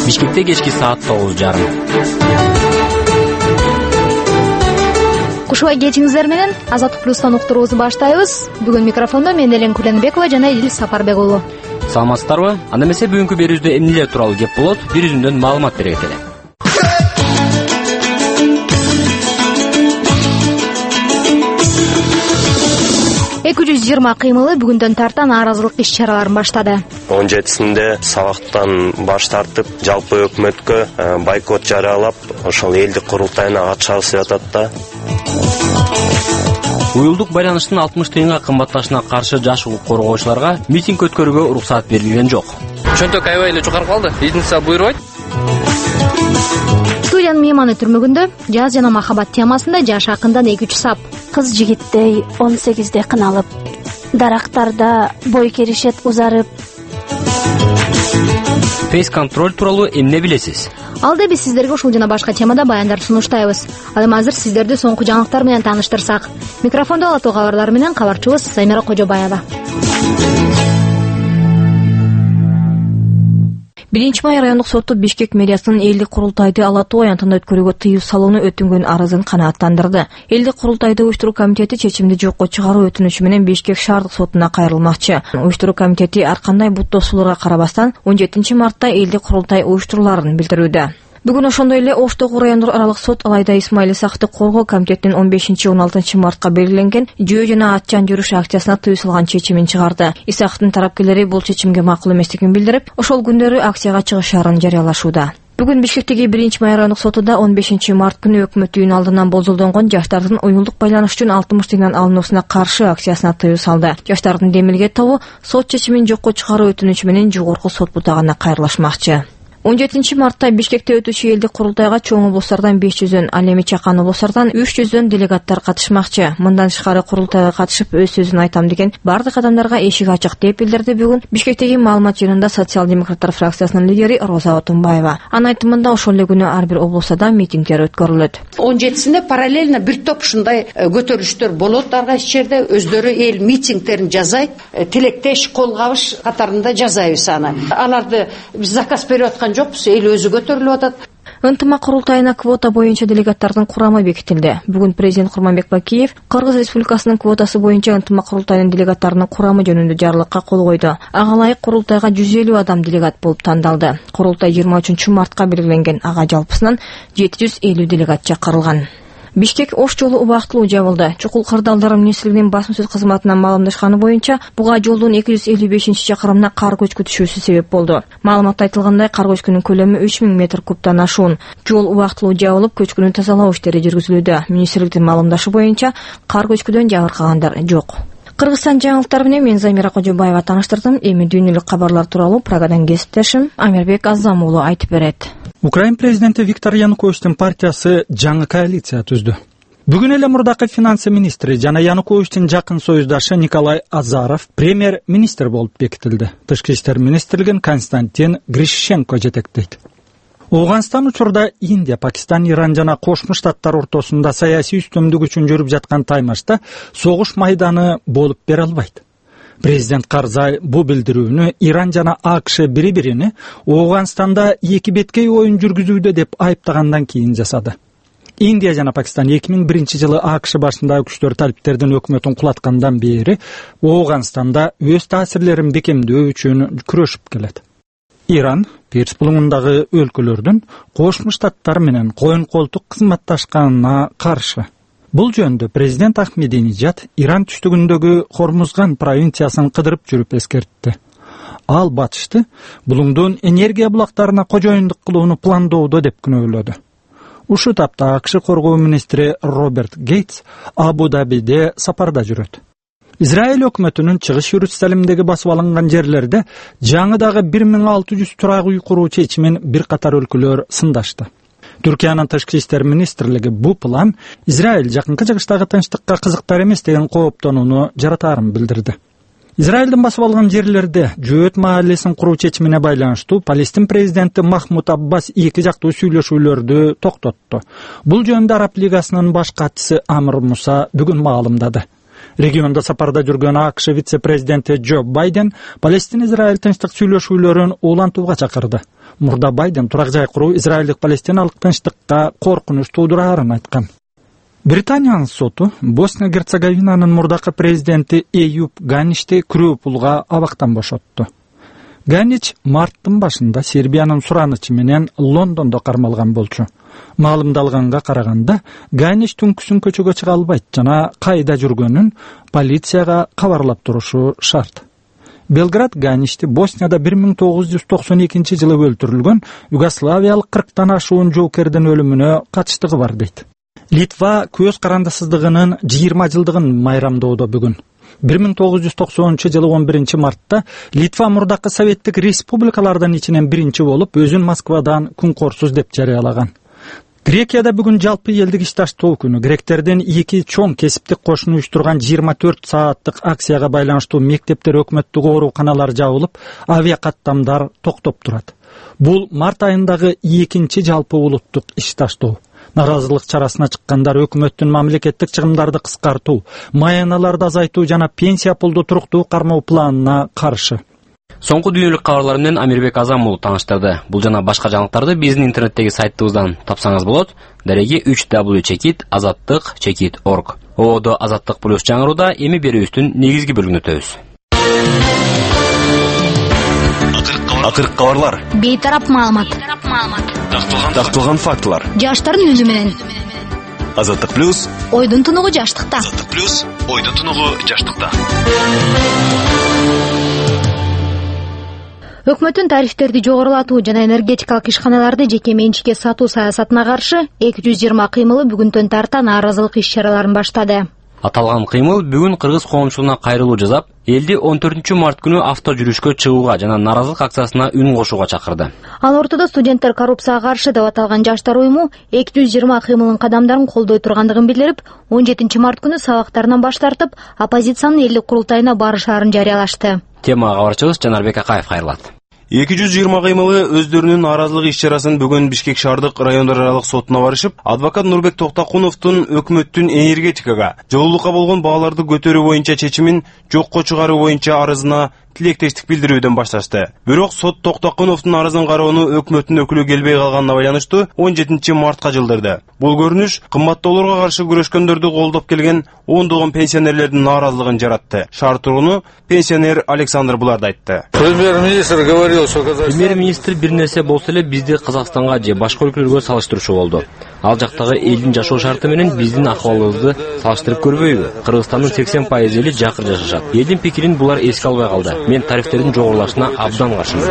Бишкекте кечки саат 9:30. Кушубай кечиңиздер менен Азаттык плюстан уктуруубузду баштайбыз. Бүгүн микрофондо мен Элен Куленбекова жана Идил Сапарбек уулу. Саламатсыздарбы? Анда эмесе бүгүнкү берүүбүздө эмнелер тууралуу кеп болот? Бир үзүндөн маалымат бере кетели. 220 кыймылы бүгүндөн тарта нааразылык иш-чараларын баштады. 17-синде сабактан баш тартып, жалпы өкмөткө бойкот жарыялап, ошол элдик курултайына катышабыз деп атат да. Уюлдук байланыштын 60 тыйынга кымбатташына каршы жаш коргоочуларга митинг өткөрүүгө уруксат берилген жок. Чөнтөк аябай эле жогору калды. Бизнесте буйрубайт. Студиянын мейманы түрмөгүндө жаз жана махабат темасында жаш акындан 2-3 сап. Кыз жигиттей 18де кыналып, дарактарда бой керишет узарып. Фейс-контроль тууралуу эмне билесиз? Алда биз сиздерге ушул жана башка темада баяндар сунуштайбыз. Ал эми азыр сиздерди соңку жаңылыктар менен тааныштырсак. Микрофондо Ала Тоо кабарлары менен кабарчыбыз Замира Кожобаева. 1-май райондук соту Бишкек мэриясынын элдик курултайды Ала Тоо аянтында өткөрүүгө тыюу салууну өтүнгөн арызын канааттандырды. Элдик курултайды уюштуруу комитети чечимди жокко чыгаруу өтүнүчү менен Бишкек шаардык сотуна кайрылмакчы. Уюштуруу комитети ар кандай буттоосууларга карабастан 17 мартта элдик курултай уюштуруларын билдирүүдө. Бүгүн ошондой эле Оштогу райондук аралык сот Алайда Исмаил Исаакты коргоо комитетинин 15-16 мартка белгиленген жөө жана атчан жүрүш акциясына тыюу салган чечимин чыгарды. Исаактын тарапкерлери бул чечимге макул эместигин билдирип, ошол күндөрү акцияга чыгышаарын жарыялашууда. Бүгүн Бишкектеги 1-май райондук сотуда 15 март күнү өкмөт үйүнүн алдынан болжолдонгон жаштардын уюлдук байланыш үчүн 60 тыйындан алынуусуна каршы акциясына тыюу салды. Жаштардын демилге тобу сот чечимин жокко чыгаруу өтүнүчү менен жогорку сот бутагына кайрылышмакчы. 17 мартта Бишкекте өтүүчү элдик курултайга чоң облустардан 500дөн, ал эми чакан облустардан 300дөн делегаттар катышмакчы. Мындан тышкары курултайга катышып өз сөзүн айтам деген бардык адамдарга эшик ачык деп билдирди бүгүн Бишкектеги маалымат жыйынында социал-демократтар фракциясынын лидери Роза Отунбаева. Анын айтымында ошол эле күнү ар бир облустарда митингдер өткөрүлөт. 17-синде параллельно бир топ ушундай көтөрүлүштөр болот ар кайсы жерде, өздөрү эл митингдерин жасайт, тилектеш кол кабыш катарында жасайбыз аны. Аларды биз заказ берип аткан жокпуз, эл өзү көтөрүлүп атат. Ынтымак курултайына квота боюнча делегаттардын курамы бекитилди. Бүгүн президент Курманбек Бакиев Кыргыз Республикасынын квотасы боюнча ынтымак курултайынын делегаттарынын курамы жөнүндө жарлыкка кол койду. Ага ылайык курултайга 150 адам делегат болуп тандалды. Курултай 23 мартка белгиленген, ага жалпысынан 750 делегат чакырылган. Бишкек Ош жолу убактылуу жабылды. Чукул кырдаалдар министрлигинин басма сөз кызматынан маалымдашканы боюнча, буга жолдун 255-чакырымына кар көчкү түшүүсү себеп болду. Маалыматта айтылгандай, кар көчкүнүн көлөмү 3000 метр кубтан ашуун. Жол убактылуу жабылып, көчкүнү тазалоо иштери жүргүзүлүүдө. Министрликтин маалымдашы боюнча, кар көчкүдөн жабыркагандар жок. Кыргызстан жаңылыктары менен мен Замира Кожобаева тааныштырдым. Эми дүйнөлүк кабарлар тууралуу программадан кесиптешим Амирбек Азам уулу айтып берет. Украин президенти Виктор Януковичтин партиясы жаңы коалиция түздү. Бүгүн эле мурдакы финансы министри жана Януковичтин жакын союздашы Николай Азаров премьер-министр болуп бекитилди. Тышкы иштер министрлигин Константин Гришченко жетектейт. Ооганстан учурда Индия, Пакистан, Иран жана Кошмо Штаттар ортосунда саясий үстөмдүк үчүн жүрүп жаткан таймашта согуш майданы болуп бере албайт. Президент Карзай бул билдирүүнү Иран жана АКШ бири-бирини Ооганстанда эки беткей оюн жүргүзүүдө деп айыптагандан кийин жасады. Индия жана Пакистан 2001 жылы АКШ башындагы күчтөр талиптердин өкмөтүн кулаткандан бери Ооганстанда өз таасирлерин бекемдөө үчүн күрөшүп келет. Иран Перс булуңундагы өлкөлөрдүн Кошмо Штаттар менен коюн колтук кызматташканына каршы. Бул жөндө президент Ахмединежад Иран түштүгүндөгү Хормузган провинциясын кыдырып жүрүп эскертти. Ал батышты булуңдун энергия булактарына кожоюндук кылууну пландоодо деп күнөөлөдү. Ушу тапта АКШ коргоо министри Роберт Гейтс Абу-Дабиде сапарда жүрөт. Израиль өкмөтүнүн чыгыш Иерусалимдеги басып алынган жерлерде жаңыдагы 1600 турак үй куруу чечимин бир катар өлкөлөр сындашты. Түркиянын тышкы иштер министрлиги бул план Израиль жакынкы жыгыштагы тынчтыкка кызыктар эмес деген кооптонууну жаратаарын билдирди. Израилдин басып алган жерлерде Жөөт маалесин куруу чечимине байланыштуу Палестин президенти Махмуд Аббас эки жактуу сүйлөшүүлөрдү токтотту. Бул жөнүндө Араб лигасынын баш катчысы Амр Муса бүгүн маалымдады. Региондо сапарда жүргөн АКШ вице-президенти Джо Байден Палестин-Израиль тынчтык сүйлөшүүлөрүн улантууга чакырды. Мурда Байден турак жай куруу израилдик-палестиналык тынчтыкка коркунуч туудураарын айткан. Британиянын соту Босния-Герцеговинанын мурдакы президенти Эюп Ганичти күрөө пулга абактан бошотту. Ганич марттын башында Сербиянын суранычы менен Лондондо кармалган болчу. Маалымдалганга караганда, Ганич түнкүсүн көчөгө чыга албайт жана кайда жүргөнүн полицияга кабарлап турушу шарт. Белград Ганичти Боснияда 1992 жылы өлтүрүлгөн югославиялык 40тан ашуун жоокердин өлүмүнө катыштыгы бар дейт. Литва көз карандысыздыгынын 20 жылдыгын майрамдоодо бүгүн. 1990 жылы 11 мартта Литва мурдакы советтик республикалардын ичинен биринчи болуп, өзүн Москвадан күнкорсуз деп жарыялаган. Грекияда бүгүн жалпы элдик ишташтоо күнү. Гректердин эки чоң кесиптик кошуну уюштурган 24 сааттык акцияга байланыштуу мектептер, өкмөттүк ооруканалар жабылып, авиакаттамдар токтоп турат. Бул март айындагы экинчи жалпы улуттук ишташтоо. Наразылык чарасына чыккандар өкмөттүн мамлекеттик чыгымдарды кыскартуу, маяналарды азайтуу жана пенсия пулду туруктуу кармоо планына каршы. Соңку дүйнөлүк кабарлар менен Амирбек Азам уулу тааныштырды. Бул жана башка жаңылыктарды биздин интернеттеги сайтыбыздан тапсаңыз болот. Дареги 3w@azattyk.org. Оодо Азаттык плюс жаңырууда эми берүүбүздүн негизги бөлүгүнө өтөбүз. Акыркы кабарлар. Бейтарап маалымат. Такталган фактылар. Жаштардын үнү менен. Азаттык плюс. Ойдун тунугу жаштыкта. Азаттык плюс. Ойдун тунугу жаштыкта. Өкмөттүн тарифтерди жогорулатуу жана энергетикалык ишканаларды жеке менчикке сатуу саясатына каршы 220 кыймылы бүгүнтөн тарта нааразылык иш-чараларын баштады. Аталган кыймыл бүгүн кыргыз коомчулугуна кайрылуу жасап, элди 14 март күнү авто жүрүшкө чыгууга жана нааразылык акциясына үн кошууга чакырды. Ал ортодо студенттер коррупцияга каршы деп аталган жаштар уюму 220 кыймылын кадамдарын колдой тургандыгын билдирип, 17 март күнү сабактарынан баш тартып, оппозициянын элдик курултайына барышаарын жарыялашты. Темага кабарчыбыз Жанарбек Акаев кайрылат. 220 кыймылы өздөрүнүн нааразылык иш-чарасын бүгүн Бишкек шаардык райондор аралык сотуна барышып, адвокат Нурбек Токтакуновдун өкмөттүн энергетикага жылуулукка болгон бааларды көтөрүү боюнча чечимин жокко чыгаруу боюнча арызына тилектештик билдирүүдөн башташты. Бирок сот Токтакуновдун арызын кароону өкмөттүн өкүлү келбей калганына байланыштуу 17 мартка жылдырды. Бул көрүнүш кымбаттоолорго каршы күрөшкөндөрдү колдоп келген ондогон пенсионерлердин нааразылыгын жаратты. Шаар тургуну пенсионер Александр Буларды айтты. Премьер-министр бир нерсе болсо эле бизди Казакстанга же башка өлкөлөргө салыштырчу болду. Ал жактагы элдин жашоо шарты менен биздин акыбалыбызды салыштырып көрбөйбү? Кыргызстандын 80% эли жакыр жашашат. Элдин пикирин булар эске албай калды. Мен тарифтердин жогорулашына абдан каршымын.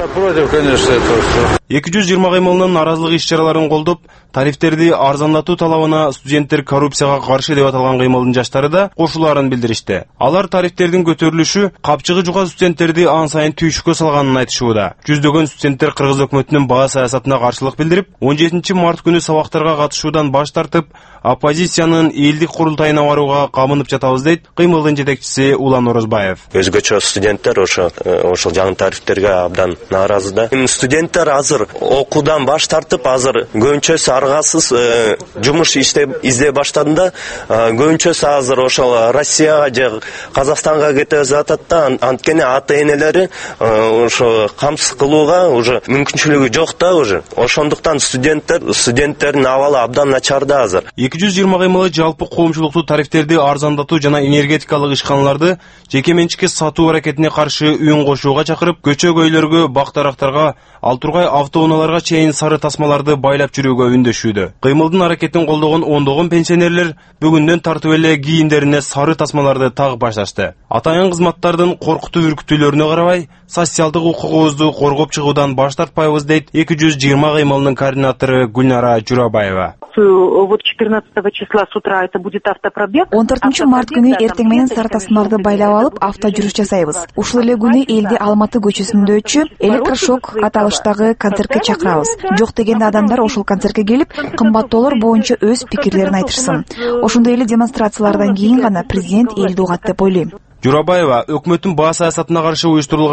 220 кыймылынын нааразылык иш-чараларын колдоп, тарифтерди арзандатуу талабына студенттер коррупцияга каршы деп аталган кыймылдын жаштары да кошулаарын билдиришти. Алар тарифтердин көтөрүлүшү капчыгы жука студенттерди ан сайын түйшүккө салганын айтышууда. Жүздөгөн студенттер кыргыз өкмөтүнүн баа саясатына каршылык билдирип, 17 март күнү сабактарга катышуудан баш тартып, оппозициянын элдик курултайына барууга камынып жатабыз дейт кыймылдын жетекчиси Улан Орозбаев. Өзгөчө студенттер ошол жаңы тарифтерге абдан нааразы да. Студенттер азыр окуудан баш тартып, азыр көбүнчөсү аргасыз жумуш издей баштадында, көбүнчөсү азыр ошол Россияга же Казакстанга кете жатат да, анткени ата-энелери ошо камсыз кылууга уже мүмкүнчүлүгү жок да уже. Ошондуктан студенттердин абалы абдан начар да азыр. 220 кыймылы жалпы коомчулукту тарифтерди арзандатуу жана энергетикалык ишканаларды жеке менчикке сатуу аракетине каршы үн кошууга чакырып, көчөгөйлөргө, бак-дарактарга, ал тургай автоунааларга чейин сары тасмаларды байлап жүрүүгө үндөшүүдө. Кыймылдын аракетин колдогон ондогон пенсионерлер бүгүндөн тартып эле кийиндерине сары тасмаларды тагып башташты. Атайын кызматтардын коркутуу үркүтүүлөрүнө карабай, социалдык укугубузду коргоп чыгуудан баш тартпайбыз дейт 220 кыймылынын координатору Гүлнара Журабаева. 14 числа с утра это будет автопробег. 14 март күнү эртең менен сары тасмаларды байлап алып, авто жүрүш жасайбыз. Ушул эле күнү элди Алматы көчөсүндөчү электрошок аталыштагы концертке чакырабыз. Жок дегенде адамдар ошол концертке келип, кымбаттоолор боюнча өз пикирлерин айтышсын. Ошондой эле демонстрациялардан кийин гана президент элди угат деп ойлойм. Журабаева өкмөттүн баа саясатына каршы уюштурулган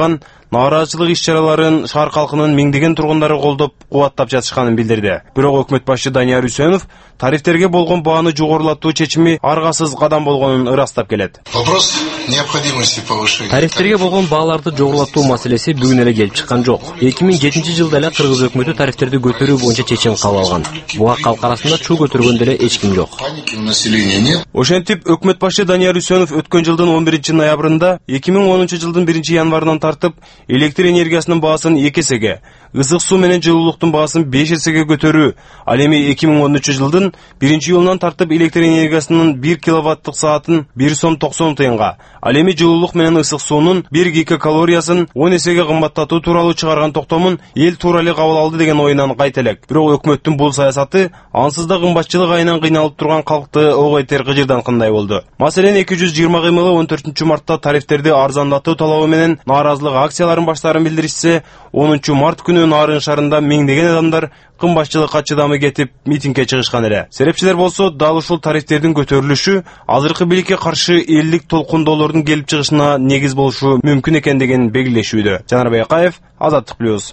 нааразычылык иш-чараларын шаар калкынын миңдеген тургундары колдоп, кубаттап жатышканын билдирди. Бирок өкмөт башчы Данияр Үсөнов тарифтерге болгон бааны жогорулатуу чечими аргасыз кадам болгонун ырастап келет. Вопрос необходимости повышения. Тарифтерге болгон бааларды жогорулатуу маселеси бүгүн эле келип чыккан жок. 2007-жылда эле Кыргыз өкмөтү тарифтерди көтөрүү боюнча чечим кабыл алган. Буга калк арасында чуу көтөргөн деле эч ким жок. Ошентип, өкмөт башчы Данияр Үсөнов өткөн жылдын 11-ноябрында 2010-жылдын 1-январынан тартып электр энергиясынын баасын 2 эсеге, ысык суу менен жылуулуктун баасын 5 эсеге көтөрүү, ал эми 2013-жылдын 1-июлунан тартып электр энергиясынын 1 киловаттык саатын 1 сом 90 тыйынга, ал эми жылуулук менен ысык суунун 1 гигакалориясын 10 эсеге кымбаттатуу тууралуу чыгарган токтомун эл туура эле кабыл алды деген оюнан кайта элек. Бирок өкмөттүн бул саясаты ансыз да кымбатчылык айынан кыйналып турган калкты ого этер кыжырданткандай болду. Маселен 220 кыймылы 14-мартта тарифтерди арзандатуу талабы менен нааразылык акцияларын баштаарын билдиришсе, 10-март күнү Нарын шаарында миңдеген адамдар кымбатчылыкка чыдамы кетип митингге чыгышкан эле. Серепчилер болсо дал ушул тарифтердин көтөрүлүшү азыркы бийликке каршы элдик толкундоолордун келип чыгышына негиз болушу мүмкүн экендигин белгилешүүдө. Жанарбек Акаев, Азаттык плюс.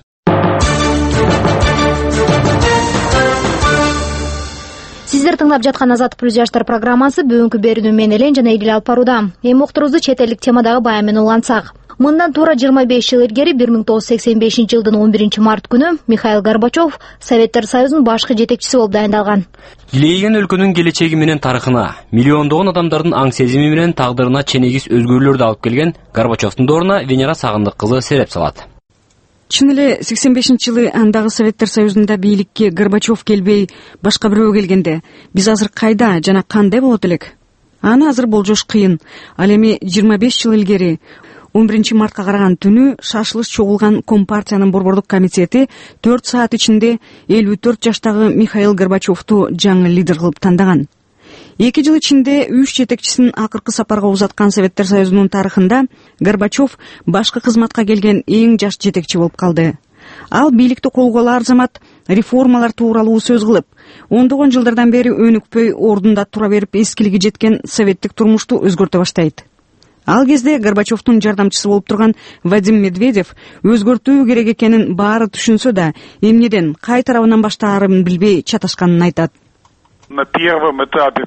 Сиздер тыңдап жаткан Азаттык плюс жаштар программасы бүгүнкү берүүнү мен Элен жана Эдил алып барууда. Эми уктурубузду чет элдик темадагы баян менен улантсак. Мындан туура 25 жыл илгери 1985-жылдын 11-март күнү Михаил Горбачев Советтер Союзунун башкы жетекчиси болуп дайындалган. Килейген өлкөнүн келечеги менен тарыхына, миллиондогон адамдардын аң сезими менен тагдырына ченегис өзгөрүүлөрдү алып келген Горбачевдун дооруна Венера Сагындык кызы сереп салат. Чын эле 85-жылы андагы Советтер Союзунда бийликке Горбачев келбей, башка бирөө келгенде, биз азыр кайда жана кандай болот элек? Аны азыр болжош кыйын. Ал эми 25 жыл илгери 11-мартка караган түнү шашылыш чогулган Компартиянын борбордук комитети 4 саат ичинде 54 жаштагы Михаил Горбачевду жаңы лидер кылып тандаган. 2 жыл ичинде 3 жетекчисин акыркы сапарга узаткан Советтер Союзунун тарыхында Горбачев башкы кызматка келген эң жаш жетекчи болуп калды. Ал бийликти колго алар замат реформалар тууралуу сөз кылып, ондогон жылдардан бери өнүкпөй ордунда тура берип эскилиги жеткен советтик турмушту өзгөртө баштайт. Ал кезде Горбачевдун жардамчысы болуп турган Вадим Медведев өзгөртүү керек экенин баары түшүнсө да, эмнеден кай тарабынан баштаарын билбей чаташканын айтат. На первом этапе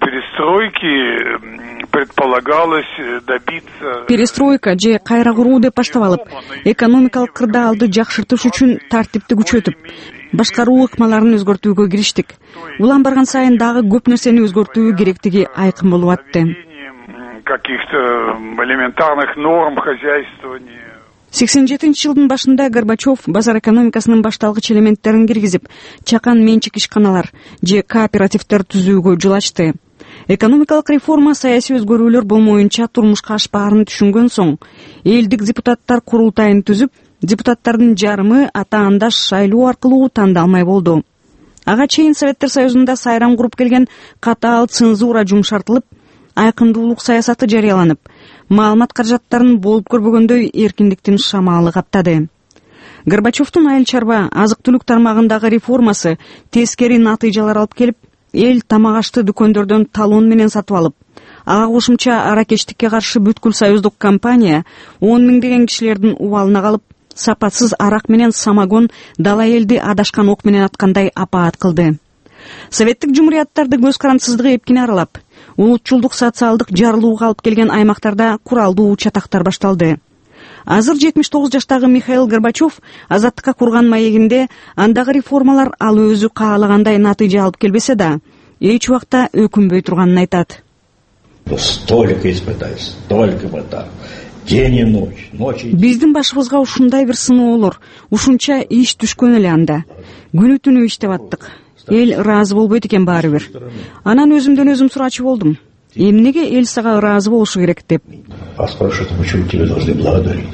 перестройки предполагалось добиться... Перестройка же кайра куруу деп баштап алып, экономикалык кырдаалды жакшыртыш үчүн тартипти күчөтүп, башкаруу ыкмаларын өзгөртүүгө кириштик. Улам барган сайын дагы көп нерсени өзгөртүү керектиги айкын болуп атты. Каких-то элементарных норм хозяйствования. 87-жылдын башында Горбачев базар экономикасынын башталгыч элементтерин киргизип, чакан менчик ишканалар же кооперативдер түзүүгө жол ачты. Экономикалык реформа саясий өзгөрүүлөр болмоюнча турмушка ашпаарын түшүнгөн соң, элдик депутаттар курултайын түзүп, депутаттардын жарымы ата-андаш шайлоо аркылуу тандалмай болду. Ага чейин Советтер Союзунда сайран куруп келген катаал цензура жумшартылып, айкындуулук саясаты жарыяланып, маалымат каражаттарын болуп көрбөгөндөй эркиндиктин шамалы каптады. Горбачевдун айыл чарба азык-түлүк тармагындагы реформасы тескери натыйжалар алып келип, эл тамак ашты дүкөндөрдөн талон менен сатып алып, ага кошумча аракечтикке каршы бүткүл союздук компания 10 миңдеген кишилердин убалына калып, сапатсыз арак менен самогон дала элди адашкан ок менен аткандай апаат кылды. Советтик жумурияттарды көз карандысыздыгы эпкине аралап, улутчулдук социалдык жарылууга алып келген аймактарда куралдуу чатактар башталды. Азыр 79 жаштагы Михаил Горбачев азаттыкка курган маегинде андагы реформалар ал өзү каалагандай натыйжа алып келбесе да, эч убакта өкүнбөй турганын айтат. Столько испытаний, столько мыта. День и ночь. Биздин башыбызга ушундай бир сыноолор, ушунча иш түшкөн эле анда. Күнү түнү иштеп аттык. Эл ыраазы болбойт экен баары бир. Анан өзүмдөн өзүм сурачу болдум. Эмнеге эл сага ыраазы болушу керек деп. А спрашивают, почему тебя должны благодарить?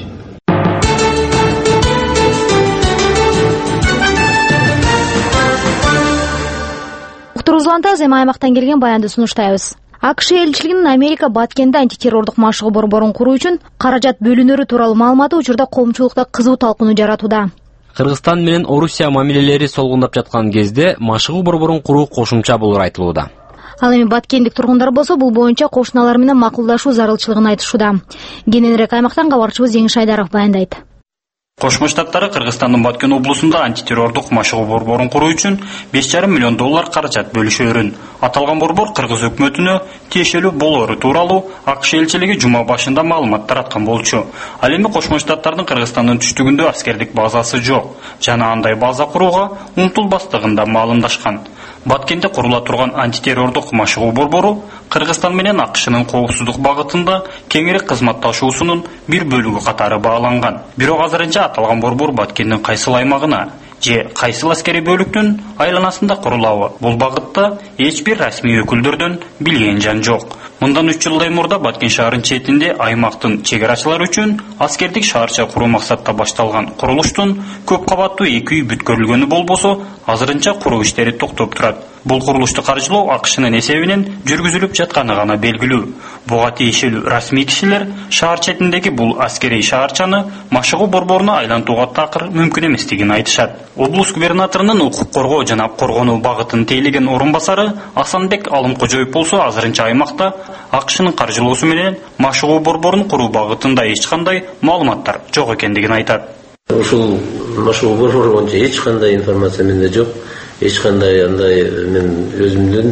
Уктурузлантабыз, эми аймактан келген баянды сунуштайбыз. АКШ элчилигинин Америка Баткенде антитеррордук машыгуу борборун куруу үчүн каражат бөлүнөрү тууралуу маалыматы учурда коомчулукта кызуу талкууну жаратууда. Кыргызстан менен Орусия мамилелери солгундап жаткан кезде машыгуу борборун куруу кошумча болур айтылууда. Ал эми Баткендик тургундар болсо бул боюнча кошуналар менен макулдашуу зарылчылыгын айтышууда. Кененирээк аймактан кабарчыбыз Жеңиш Айдаров баяндайт. Кошмо Штаттары Кыргызстандын Баткен облусунда антитеррордук машыгуу борборун куруу үчүн $5,5 миллион каражат бөлүшөөрүн. Аталган борбор Кыргыз өкмөтүнө тиешелүү болоору тууралуу АКШ элчилиги жума башында маалымат тараткан болчу. Ал эми Кошмо Штаттардын Кыргызстандын түштүгүндө аскердик базасы жок жана андай база курууга умтулбастыгында маалымдашкан. Баткенде курула турган антитеррордук машыгуу борбору Кыргызстан менен АКШнын коопсуздук багытында кеңирээк кызматташуусунун бир бөлүгү катары бааланган. Бирок азырынча аталган борбор Баткендин кайсыл аймагына же кайсыл аскери бөлүктүн айланасында курулабы? Бул багытта эч бир расмий өкүлдөрдөн билген жан жок. Мындан 3 жылдай мурда Баткен шаарынын четинде аймактын чегарачылары үчүн аскердик шаарча куруу максатта башталган курулуштун көп кабаттуу 2 үй бүткөрүлгөнү болбосо, азырынча куруу иштери токтоп турат. Бул курулушту каржылоо АКШнын эсебинен жүргүзүлүп жатканы гана белгилүү. Буга тиешелүү расмий кишилер шаар четиндеги бул аскерий шаарчаны машыгуу борборуна айлантууга такыр мүмкүн эместигин айтышат. Облус губернаторунун укук коргоо жана коргонуу багытын тейлеген орун басары Асанбек Алымкожоев болсо, азырынча аймакта АКШнын каржылоосу менен машыгуу борборун куруу багытында эч кандай маалыматтар жок экендигин айтат. Ушул машыгуу борбору боюнча эч кандай информация менде жок. Эч кандай андай мен өзүмдүн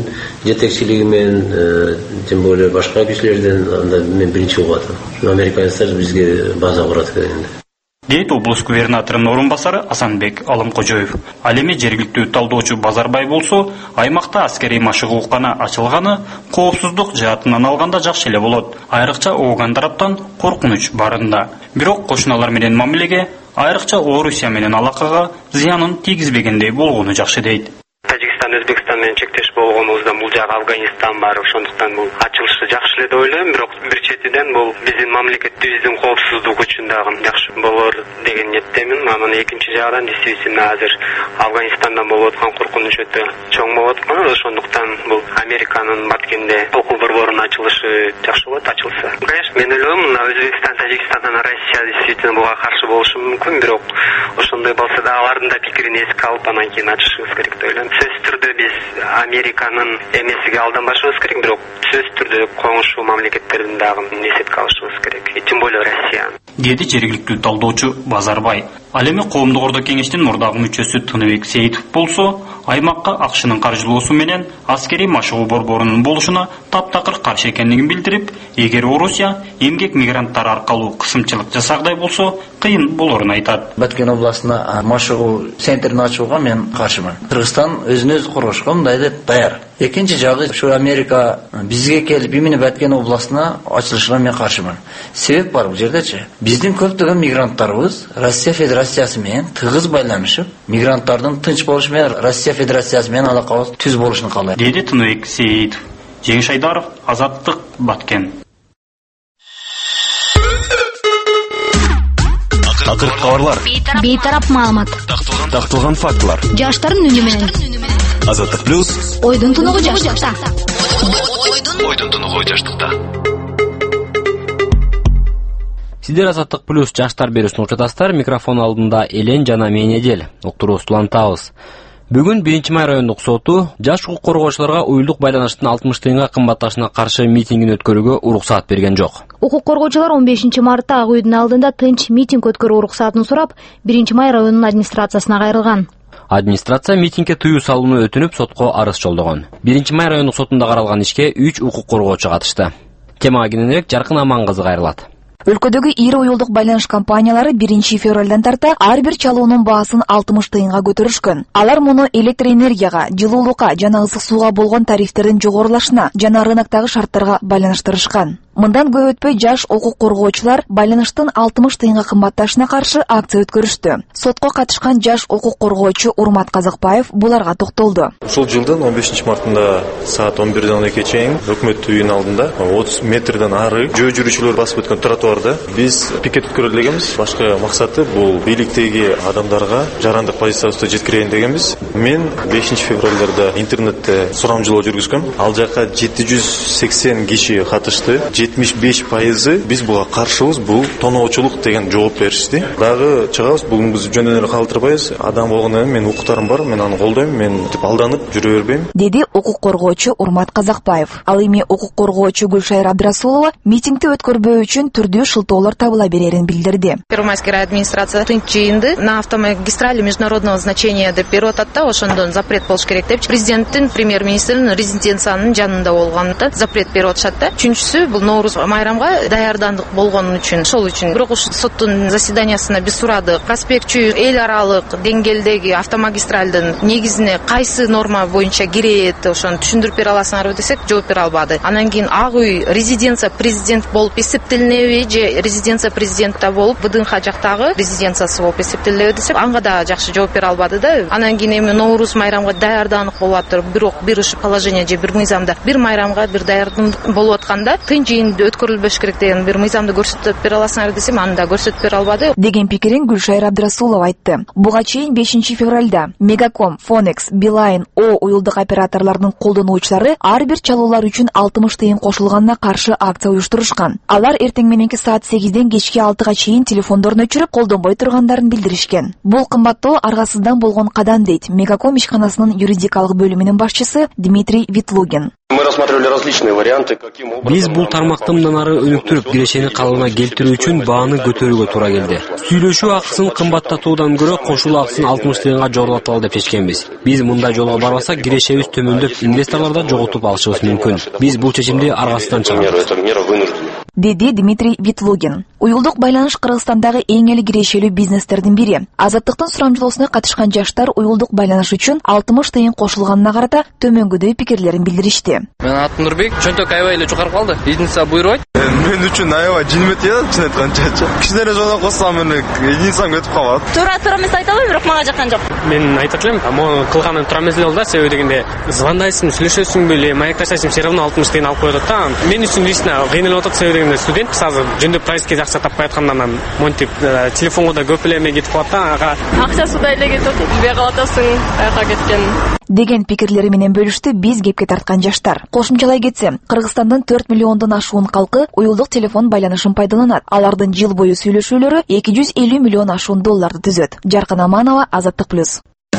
жетекчилигимен, тем более башка кишилерден андай мен биринчи угуп атам. Американецтер бизге база курат экен. Дейт облус губернаторунун орун басары Асанбек Алымкожоев. Ал эми жергиликтүү талдоочу Базарбай болсо, аймакта аскерий машыгуукана ачылганы коопсуздук жаатынан алганда жакшы эле болот. Айрыкча ооган тараптан коркунуч барында. Бирок кошуналар менен мамилеге, айрыкча Орусия менен алакага зыянын тийгизбегендей болгону жакшы дейт. Өзбекстан менен чектеш болгонубузда бул жак Афганистан бар, ошондуктан бул ачылышы жакшы эле деп ойлойм. Бирок бир четиден бул биздин мамлекетибиздин коопсуздугу үчүн дагы жакшы болор деген ниеттемин. Анан экинчи жагынан действительно азыр Афганистандан болуп аткан коркунуч өтө чоң болуп аткан. Ошондуктан бул Американын Баткенде окуу борборунун ачылышы жакшы болот, ачылса. Конечно, мен ойлойм, мына Өзбекстан, Тажикстан, Россия действительно буга каршы болушу мүмкүн, бирок ошондой болсо да алардын да пикирин эске алып анан кийин ачышыбыз керек деп ойлойм. Сөзсүз түрдө биз Американын эмесиге алданбашыбыз керек, бирок сөзсүз түрдө коңшу мамлекеттердин дагы эсепке алышыбыз керек, тем более Россия. Деди жергиликтүү талдоочу Базарбай. Ал эми коомдук ордо кеңештин мурдагы мүчөсү Тыныбек Сейитов болсо, аймакка АКШнын каржылоосу менен аскерий машыгуу борборунун болушуна таптакыр каршы экендигин билдирип, эгер Орусия эмгек мигранттары аркылуу кысымчылык жасагдай болсо, кыйын болорун айтат. Баткен областына машыгуу центрин ачууга мен каршымын. Кыргызстан өзүн-өзү коргошко мындай деп даяр. Экинчи жагы, ушу Америка бизге келип именно Баткен областына ачылышына мен каршымын. Себеп бар бул жердечи. Биздин көптөгөн мигранттарыбыз Россия Федерациясы менен тыгыз байланышып, мигранттардын тынч болушу менен Россия Федерациясы менен алакабыз түз болушун каалайт. Деди Тыныбек Сейитов. Жеңиш Айдаров, Азаттык, Баткен. Акыркы кабарлар. Бейтарап маалымат. Такталган фактылар. Жаштардын үнү менен. Азаттык плюс. Ойдун тунугу жаштыкта. Ойдун тунугу жаштыкта. Сиздер Азаттык плюс жаштар берүүсүн уктатасыздар. Микрофон алдында Элен жана мен Эдел. Уктуруубузду улантабыз. Бүгүн 1-май райондук соту жаш укук коргоочуларга уюлдук байланыштын 60 тыйынга кымбатташына каршы митингин өткөрүүгө уруксаат берген жок. Укук коргоочулар 15-мартта Ак үйдүн алдында тынч митинг өткөрүү уруксаатын сурап, 1-май районунун администрациясына кайрылган. Администрация митингге тыюу салууну өтүнүп, сотко арыз жолдогон. 1-май райондук сотунда каралган ишке 3 укук коргоочу катышты. Темага кененирээк Жаркын Амангызы кайрылат. Өлкөдөгү ири уюлдук байланыш компаниялары 1-февралдан тарта ар бир чалуунун баасын 60 тыйынга көтөрүшкөн. Алар муну электр энергияга, жылуулукка жана ысык сууга болгон тарифтердин жогорулашына жана рыноктогу шарттарга байланыштырышкан. Мындан көп өтпөй жаш укук коргоочулар байланыштын 60 тыйынга кымбатташына каршы акция өткөрүштү. Сотко катышкан жаш укук коргоочу Урмат Казакбаев буларга токтолду. Ушул жылдын 15-мартында саат 11-12 чейин өкмөт үйүнүн алдында 30 метрден ары жөө жүрүүчүлөр басып өткөн тротуарда биз пикет өткөрөлү дегенбиз. Башка максаты бул бийликтеги адамдарга жарандык позициябызды жеткирейин дегенбиз. Мен 5-февралда интернетте сурамжылоо жүргүзгөм. Ал жака 780 киши катышты. 75% биз буга каршыбыз, бул тоноочулук деген жооп беришти. Дагы чыгабыз, буну биз жөнүнөн эле калтырбайбыз. Адам болгондон мен укуктарым бар, мен аны колдойм, мен алданып жүрө бербейм, деди укук коргоочу Урмат Казакбаев. Ал эми укук коргоочу Гүлшайыр Абдрасулова митингди өткөрбөө үчүн түрдүү шылтоолор табыла берерин билдирди. Первомайский райадминистрация тынч жыйынды на автомагистрали международного значения деп берип атат да, ошондон запрет болуш керек деп президенттин, премьер-министрдин резиденциянын жанында болгондон запрет берип атышат да. Үчүнчүсү бул Ноорус майрамга даярдандык болгон үчүн, ошол үчүн. Бирок ушу соттун заседаниясына биз сурадык. Проспектчи эл аралык деңгээлдеги автомагистралдын негизине кайсы норма боюнча кирет, ошону түшүндүрүп бере аласыңарбы десек, жооп бере албады. Анан кийин ак үй резиденция президент болуп эсептелинеби же резиденция президентта болуп ВДНХ жактагы резиденциясы болуп эсептелинеби десек, анга да жакшы жооп бере албады да. Анан кийин эми Ноорус майрамга даярдандык болуп атыр. Бирок бир ушу положение же бир мыйзамда бир майрамга бир даярдандык болуп атканда тынч жыйынды өткөрүлбөш керек деген бир мыйзамды көрсөтүп бере аласыңар десем, аны да көрсөтүп бере албады деген пикирин Гүлшайыр Абдрасулова айтты. Буга чейин 5 февралда Мегаком, Фонекс, Билайн, О уюлдук операторлордун колдонуучулары ар бир чалуулар үчүн 60 тыйын кошулганына каршы акция уюштурушкан. Алар эртең мененки саат 8ден кечки 6га чейин телефондорун өчүрүп колдонбой тургандарын билдиришкен. Бул кымбаттоо аргасыздан болгон кадам дейт Мегаком ишканасынын юридикалык бөлүмүнүн башчысы Дмитрий Витлугин. Биз бул тармакты мындан ары өнүктүрүп, кирешени калыбына келтирүү үчүн бааны көтөрүүгө туура келди. Сүйлөшүү акысын кымбаттатуудан көрө кошулуу акысын 60 тыйынга жогорулаталы деп чечкенбиз. Биз мындай жолго барбасак, кирешебиз төмөндөп, инвесторлор да жоготуп алышыбыз мүмкүн. Биз бул чечимди аргасыздан чыгардык, деди Дмитрий Витлугин. Уюлдук байланыш Кыргызстандагы эң эле кирешелүү бизнестердин бири. Азаттыктын сурамжылоосуна катышкан жаштар уюлдук байланыш үчүн 60 тыйын кошулганына карата төмөнгөдөй пикирлерин билдиришти. Мен атым Нурбек, чөнтөк аябай эле жогору калды. Единица буйрубайт. Мен үчүн аябай жинмет экен, чын айтканча. Кичинере жолдон коссам мен единицам кетип калат. Туура эмес айта албайм, бирок мага жаккан жок. Мен айтат элем, могу кылганым туура эмес эле болду да, себеби дегенде звондайсың, сүйлөшөсүңбү эле, маекташасың, все равно 60 тыйын алып коет да. Мен үчүн лично кыйын эле болот, себеби дегенде студентпиз азыр, жөндөп проездке акча таппай аткандан монтип телефонго да көп эле эме кетип калат да. Акчасы да эле кетип атат, билбей калатасың, каяка кеткен деген пикирлери менен бөлүштү биз кепке тарткан жаштар. Кошумчалай кетсем, Кыргызстандын 4 миллиондон ашуун калкы уюлдук телефон байланышын пайдаланат. Алардын жыл бою сүйлөшүүлөрү 250 миллион ашуун долларды түзөт. Жаркын Аманова, Азаттык плюс.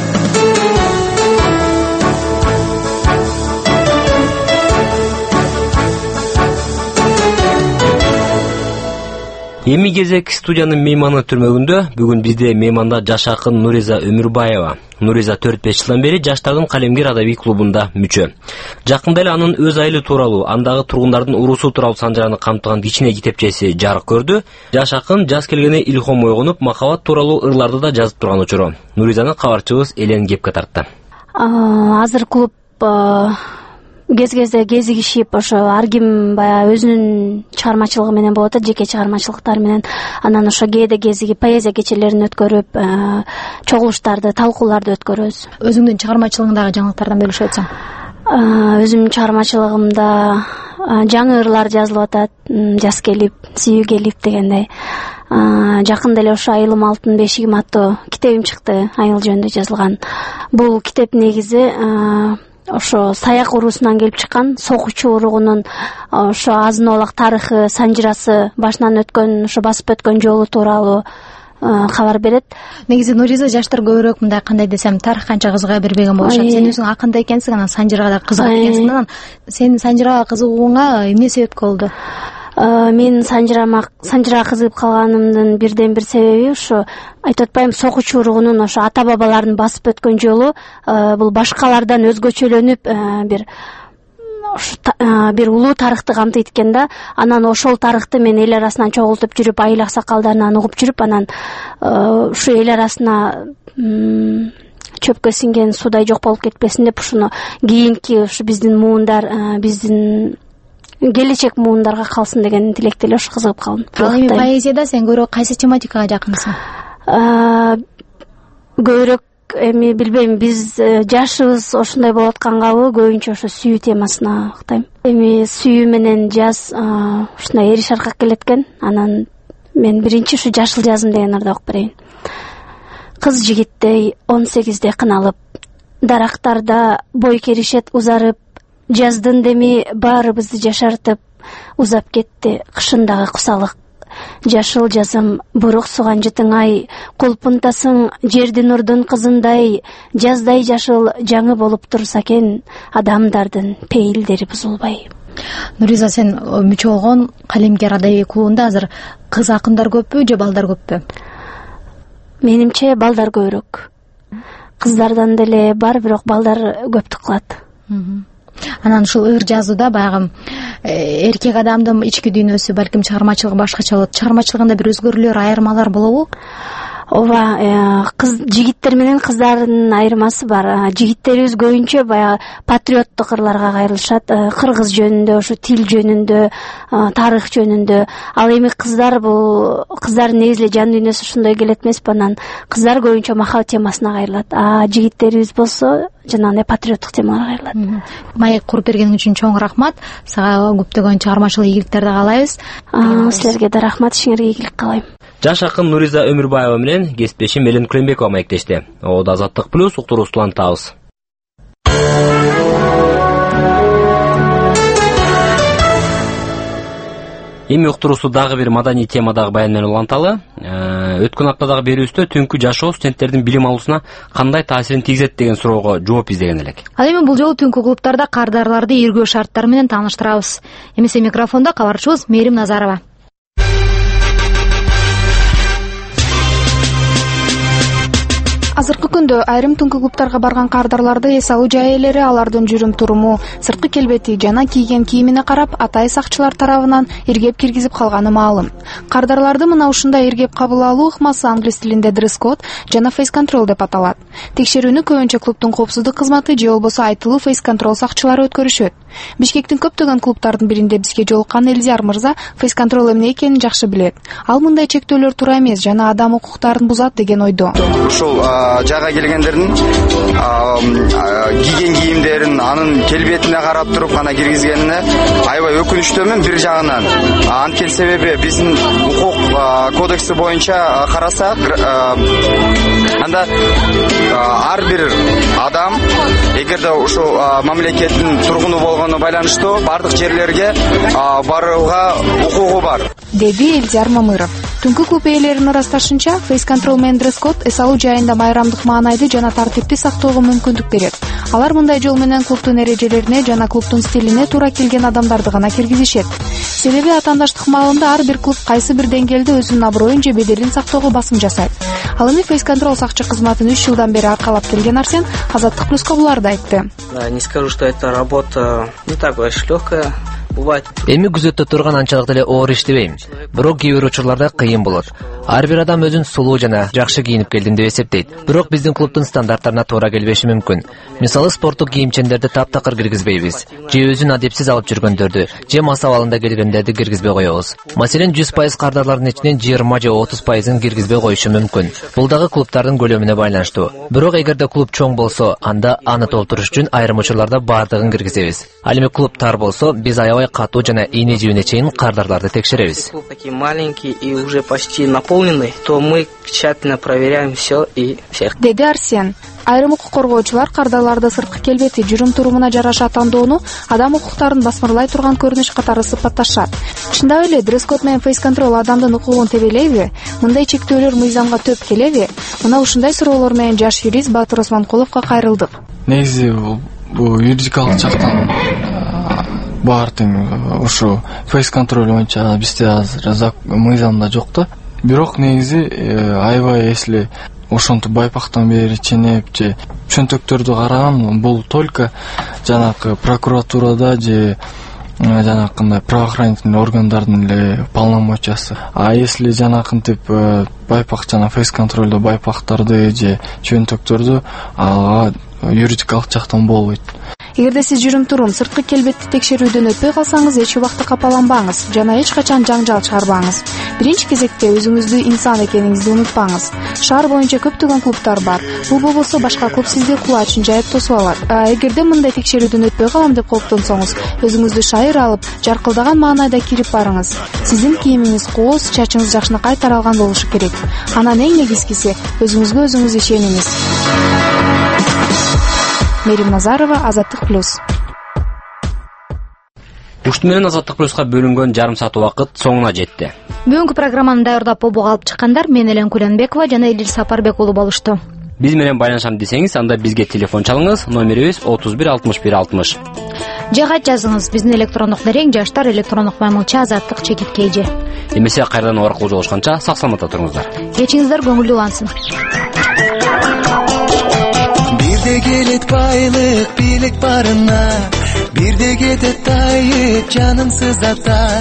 Эми кезек студиянын мейманы түрмөгүндө. Бүгүн бизде мейманда жаш акын Нуриза Өмүрбаева. Нуриза 4-5 жылдан бери жаштардын калемгер адабий клубунда мүчө. Жакында эле анын өз айылы тууралуу, андагы тургундардын урусу тууралуу санжараны камтыган кичине китепчеси жарык көрдү. Жаш акын жаз келгене илхом ойгонуп, махабат тууралуу ырларды да жазып турган учуру. Нуризаны кабарчыбыз Элен кепке тартты. Азыр клуб кез-кезде кезигишип, ошо ар ким баягы өзүнүн чыгармачылыгы менен болот, жеке чыгармачылыктары менен. Анан ошо кээде кезигип поэзия кечелерин өткөрүп, чогулуштарды, талкууларды өткөрөбүз. Өзүңдүн чыгармачылыгыңдагы жаңылыктардан бөлүшүп өтсөң. Өзүмдүн чыгармачылыгымда жаңы ырлар жазылып атат, жаз келип, сүйүү келип дегендей. Жакында эле ошо Айылым алтын бешигим аттуу китебим чыкты, айыл жөнүндө жазылган. Бул китеп негизи ошо Саяк уруусунан келип чыккан, согуучу уругунун ошо азын оолак тарыхы, санжырасы, башынан өткөн, ошо басып өткөн жолу тууралуу кабар берет. Негизи Нуриза жаштар көбүрөөк мындай кандай десем тарых канча кызыга бербеген болушат. Сен өзүң акын да экенсиң, анан санжырага да кызыгат экенсиң. Анан сенин санжырага кызыгууңа эмне себепки болду? Мен санжырага кызыгып калганымдын бирден бир себеби ушу айтып атпайм, согуучу уругунун ошо ата бабалардын басып өткөн жолу бул башкалардан өзгөчөлөнүп бир улуу тарыхты камтыйт экен да. Анан ошол тарыхты мен эл арасынан чогултуп жүрүп, айыл аксакалдарынан угуп жүрүп, анан ушу эл арасына чөпкө сиңген суудай жок болуп кетпесин деп, ушуну кийинки ушу биздин муундар, биздин келечек муундарга калсын деген тилекте эле ошо кызыгып калдым. Ал эми поэзияда сен көбүрөөк кайсы тематикага жакынсың? Көбүрөөк эми билбейм, биз жашыбыз ошондой болуп аткангабы, көбүнчө ошо сүйүү темасына уктайм. Эми сүйүү менен жаз ушундай эриш аркак келет экен. Анан мен биринчи ушу жашыл жазым деген ырды окуп берейин. Кыз жигиттей 18де кыналып, дарактарда бой керишет узарып, жаздын деми баарыбызды жашартып, узап кетти. Кышындагы кусалык жашыл жазым бурук суган жытыңай, кулпунтасың жердин нурдун кызындай, жаздай жашыл жаңы болуп турса экен, адамдардын пейилдери бузулбай. Нуриза, сен мүчө болгон Калемгер адабий клубунда азыр кыз акындар көппү же балдар көппү? Менимче балдар көбүрөөк. Кыздардан деле бар, бирок балдар көптүк кылат. Анан ушул ыр жазууда баягы эркек адамдын ички дүйнөсү, балким чыгармачылыгы башкача болот. Чыгармачылыгында бир өзгөрүүлөр, айырмалар болобу? Ооба, жигиттер менен кыздардын айырмасы бар. Жигиттерибиз көбүнчө баягы патриоттук ырларга кайрылышат, кыргыз жөнүндө, ошо тил жөнүндө, тарых жөнүндө. Ал эми кыздардын негизи жан дүйнөсү ушундай келет эмеспи? Анан кыздар көбүнчө махабат темасына кайрылат. Жигиттерибиз болсо жанагындай патриоттук темаларга кайрылат. Маек куруп бергениң үчүн чоң рахмат. Сага көптөгөн чыгармачылык ийгиликтерди каалайбыз. Силерге да рахмат, ишиңерге ийгилик каалайм. Жаш акын Нуриза Өмүрбаева менен кесиптешим Элен Клембекова маектешти. Ода Азаттык плюс уктуруусун улантабыз. Эми уктуруусу дагы бир маданий темадагы баян менен уланталы. Өткөн аптадагы берүүбүздө түнкү жашоо студенттердин билим алуусуна кандай таасирин тийгизет деген суроого жооп издеген элек. Ал эми бул жолу түнкү клубтарда кардарларды иргөө шарттары менен тааныштырабыз. Эмесе микрофондо кабарчыбыз Мээрим Назарова. Азыркы күндө айрым түнкү клубтарга барган кардарларды эс алуу жайелери, алардын жүрүм туруму, сырткы келбети жана кийген кийимине карап атай сакчылар тарабынан иргеп киргизип калганы маалым. Кардарларды мына ушундай иргеп кабыл алуу ыкмасы англис тилинде дресс-код жана фейс-контрол деп аталат. Текшерүүнү көбүнчө клубдун коопсуздук кызматы же болбосо айтылуу фейс-контрол сакчылары өткөрүшөт. Бишкектин көптөгөн клубтардын биринде бизге жолуккан Элдияр мырза фейс-контрол эмне экенин жакшы билет. Ал мындай чектөөлөр туура эмес жана адам укуктарын бузат деген ойдо. Ушул жайга келгендердин кийген кийимдерин, анын келбетине карап туруп гана киргизгенине аябай өкүнүчтөмүн бир жагынан. Анткени себеби биздин укук кодекси боюнча карасак, анда ар бир адам эгерде ушул мамлекеттин тургуну болгону байланыштуу бардык жерлерге барууга укугу бар, деди Элдияр Мамыров. Түнкү клуб ээлеринин ырасташынча, фейс-контрол менен дресс-код эс алуу жайында майрамдык маанайды жана тартипти сактоого мүмкүндүк берет. Алар мындай жол менен клубдун эрежелерине жана клубдун стилине туура келген адамдарды гана киргизишет. Себеби атаандаштык маалында ар бир клуб кайсы бир деңгээлде өзүнүн аброюн же беделин сактоого басым жасайт. Ал эми фейс-контрол сакчы кызматын 3 жылдан бери аркалап келген Арсен Азаттык плюска буларды айтты. Не скажу, что эта работа не так уж легкая. Эми күзөттө турган анчалык деле оор иш дебейм. Бирок кээ бир учурларда кыйын болот. Ар бир адам өзүн сулуу жана жакшы кийинип келдим деп эсептейт. Бирок биздин клубдун стандарттарына туура келбеши мүмкүн. Мисалы, спорттук кийимчендерди таптакыр киргизбейбиз. Же өзүн адепсиз алып жүргөндөрдү, же мас абалында келгендерди киргизбей коебуз. Маселен, 100% кардарлардын ичинен 20 же 30%ын киргизбей коюшу мүмкүн. Бул дагы клубтардын көлөмүнө байланыштуу. Бирок эгерде клуб чоң болсо, анда аны толтуруш үчүн айрым учурларда бардыгын киргизебиз. Ал эми клуб тар болсо, биз аябай катуу жана ийне жибине чейин кардарларды текшеребиз. Такие маленькие и уже почти наполненные, то мы тщательно проверяем все и всех. Деди Арсен. Айрым укук коргоочулар кардарларды сырткы келбети, жүрүм турумуна жараша тандоону адам укуктарын басмырлай турган көрүнүш катары сыпатташат. Чындап эле дресс-код менен фейс-контрол адамдын укугун тебелейби? Мындай чектөөлөр мыйзамга төп келеби? Мына ушундай суроолор менен жаш юрист Батыр Осмонкуловго кайрылдык. Негизи бул юридикалык жактан бар тең ушу фейс-контрол боюнча бизде азыр мыйзамда жок да. Бирок негизи аябай если ошентип байпактан бери ченеп же чөнтөктөрдү караган, бул только жанакы прокуратурада же жанакындай правоохранительный органдардын эле полномочиясы. А если жанакынтип байпак жана фейс-контролдо байпактарды же чөнтөктөрдү ага юридикалык жактан болбойт. Эгерде сиз жүрүм турум сырткы келбетти текшерүүдөн өтпөй калсаңыз, эч убакта капаланбаңыз жана эч качан жаңжал чыгарбаңыз. Биринчи кезекте өзүңүздү инсан экениңизди унутпаңыз. Шаар боюнча көптөгөн клубтар бар. Бул болбосо башка клуб сизди кулачын жайып тосуп алат. Эгерде мындай текшерүүдөн өтпөй калам деп кооптонсоңуз, өзүңүздү шайыр алып, жаркылдаган маанайда кирип барыңыз. Сиздин кийимиңиз кооз, чачыңыз жакшынакай таралган болушу керек. Анан эң негизгиси өзүңүзгө өзүңүз ишениңиз. Мээрим Назарова, Азаттык плюс. Ушты менен Азаттык плюска бөлүнгөн жарым саат убакыт соңуна жетти. Бүгүнкү программаны даярдап обого алып чыккандар мен Элен Куленбекова жана Элил Сапарбек уулу болушту. Биз менен байланышам десеңиз, анда бизге телефон чалыңыз. Номерибиз 31 61 60. Жагат жазыңыз. Биздин электрондук дарек jashtар@azаттык.kg. Эмесе кайрадан аркылуу жолугушканча сак саламатта туруңуздар. Кечиңиздер көңүлдүү улансын. Бирде келет байлык, бийлик барына, бирде кетет тайып жанымсыз ата.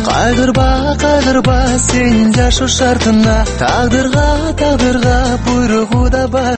Кайгырба сен жашоо шартына, тагдырга буйругу да бар.